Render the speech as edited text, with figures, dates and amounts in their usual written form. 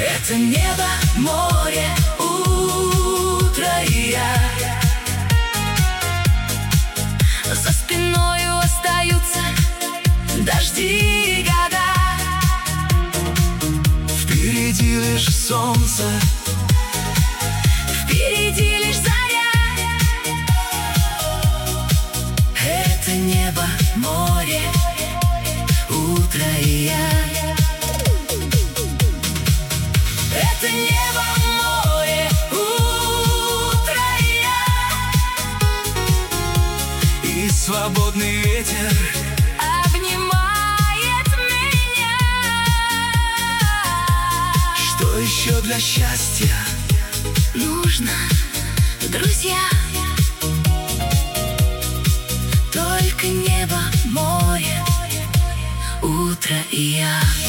Это небо, море, утро и я. За спиною остаются дожди и года. Впереди лишь солнце, впереди лишь заря. Это небо, море, утро и я. Это небо, море, утро и я. и свободный ветер обнимает меня. Что еще для счастья нужно, друзья? Только небо, море, утро и я.